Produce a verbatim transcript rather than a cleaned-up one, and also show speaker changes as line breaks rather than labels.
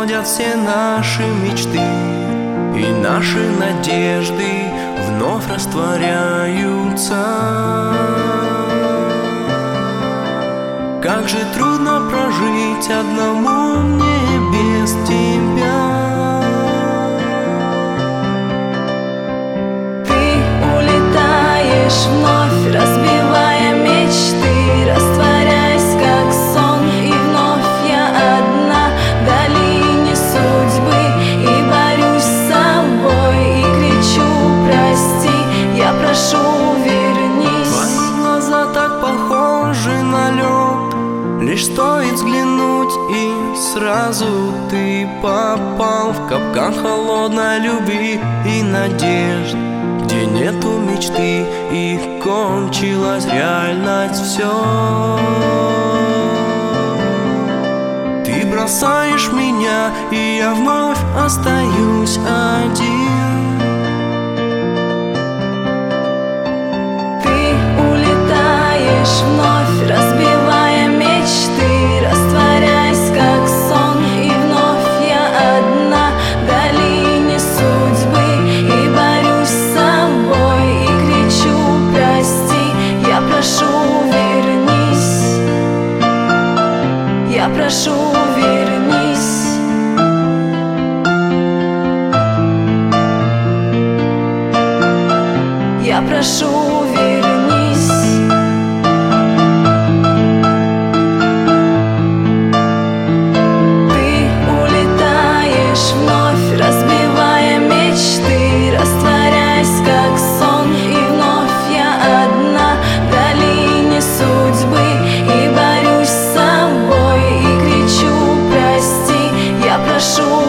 уходят все наши мечты, и наши надежды вновь растворяются. Как же трудно прожить одному мне без тебя.
Ты улетаешь вновь, разбивая мечты, растворяясь как сон, и вновь я одна в долине судьбы, и борюсь с собой, и кричу: прости, я прошу, вернись.
Твои глаза так похожи на лед, лишь стоит взглянуть, и сразу ты попал в капкан холодной любви и надежд, где нету мечты, и кончилась реальность. Все, ты бросаешь меня, и я вновь остаюсь один.
Ты улетаешь вновь, разбивая мечты, растворяясь как сон, и вновь я одна в долине судьбы, и борюсь с собой, и кричу: прости, я прошу, вернись. Я прошу, вернись. Я прошу, вернись. Ты улетаешь вновь, разбивая мечты, растворяясь как сон, и вновь я одна в долине судьбы, и борюсь с собой, и кричу: прости, я прошу,